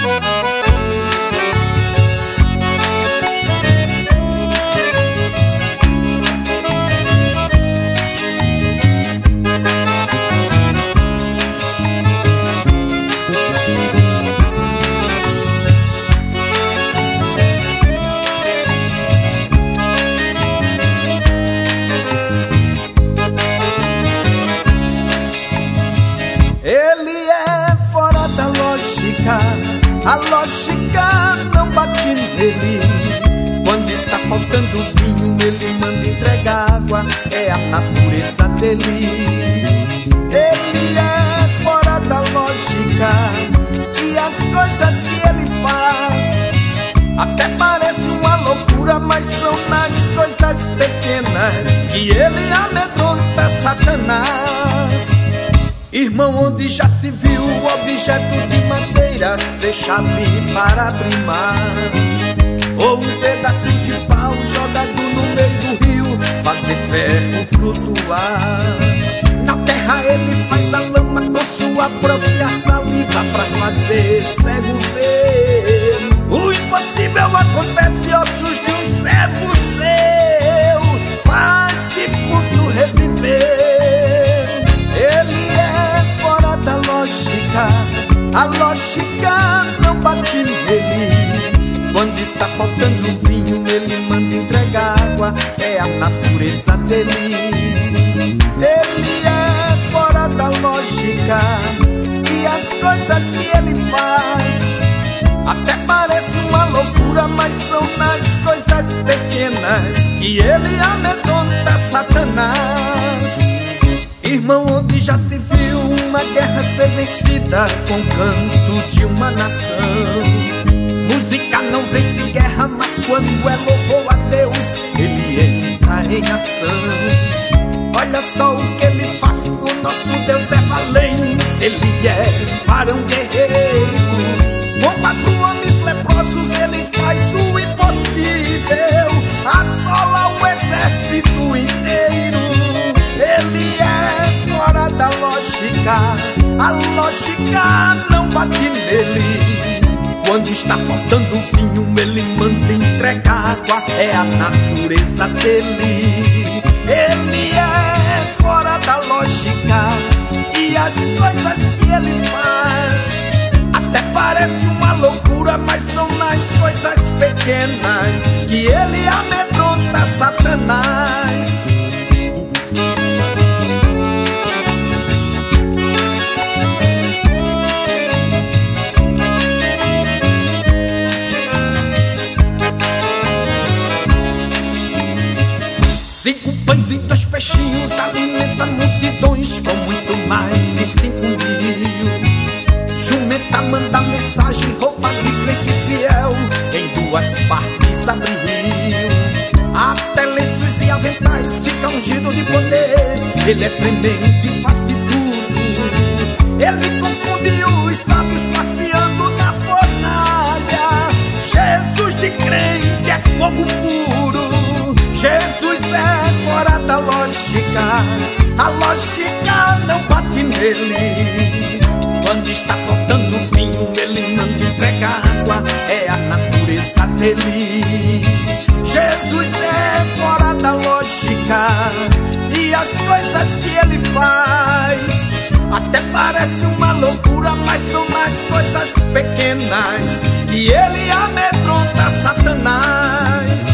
A lógica não bate nele. Quando está faltando vinho, ele manda entregar água. É a natureza dele. Ele é fora da lógica. E as coisas que ele faz até parece uma loucura, mas são nas coisas pequenas que ele amedronta Satanás. Irmão, onde já se viu o objeto de madeira ser chave para abrir mar, ou um pedacinho de pau jogado no meio do rio fazer ferro flutuar? Na terra ele faz a lama com sua própria saliva pra fazer cego ver. O impossível acontece, ossos de um servo seu faz defunto reviver. Da lógica, a lógica não bate nele. Quando está faltando vinho, ele manda entregar água. É a natureza dele. Ele é fora da lógica. E as coisas que ele faz até parece uma loucura, mas são nas coisas pequenas que ele amedronta Satanás. Irmão, onde já se viu uma guerra ser vencida com o canto de uma nação? Música não vence guerra, mas quando é louvor a Deus, ele entra em ação. Olha só o que ele faz, o nosso Deus é valente. Ele é varão guerreiro. Com 4 homens leprosos ele faz o impossível, assola o exército inteiro. Ele é fora da lógica, a lógica não bate nele. Quando está faltando vinho, ele manda entregar água. É a natureza dele. Ele é fora da lógica. E as coisas que ele faz até parece uma loucura, mas são nas coisas pequenas que ele amedronta Satanás. Cinco pães e 2 peixinhos alimenta multidões com muito mais de 5.000. Jumenta manda mensagem, roupa de crente fiel, em 2 partes abriu. Até lenços e aventais fica ungido de poder. Ele é tremendo e faz de tudo. Ele confunde os sábios passeando na fornalha. Jesus de crente é fogo puro. Jesus é fora da lógica, a lógica não bate nele. Quando está faltando vinho, ele manda entregar água. É a natureza dele. Jesus é fora da lógica. E as coisas que ele faz até parece uma loucura, mas são nas coisas pequenas que ele amedronta Satanás.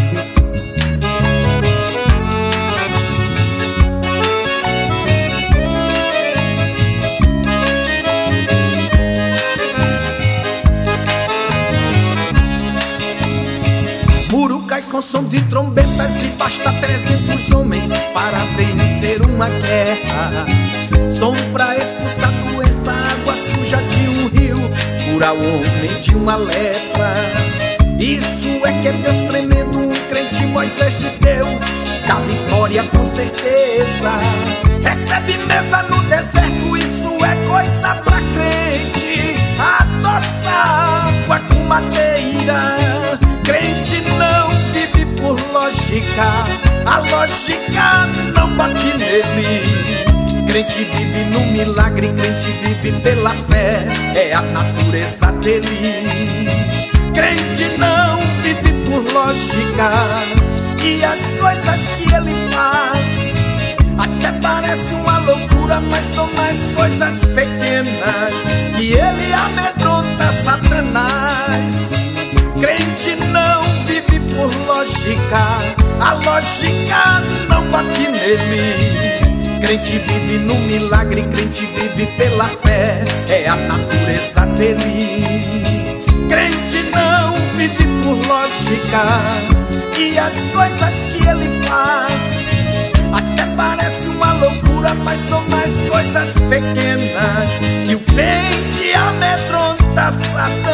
Muro cai com som de trombetas e basta 300 homens para vencer uma guerra. Som pra expulsar doença, água suja de um rio, curar o homem de uma lepra. Isso é que é Deus tremendo, um crente Moisés de Deus, dá vitória com certeza. Recebe mesa no deserto, isso é coisa pra crente. Adoça água com madeira. Crente não vive por lógica, a lógica não bate nele. Crente vive no milagre, crente vive pela fé, é a natureza dele. Crente não vive por lógica, e as coisas que ele faz até parece uma loucura, mas são mais coisas pequenas que ele amedronta Satanás. Crente não vive por lógica, a lógica não bate nele. Crente vive no milagre, crente vive pela fé, é a natureza dele. Crente não vive por lógica, e as coisas que ele faz até parece uma loucura, mas são mais coisas pequenas que o crente amedronta Satanás.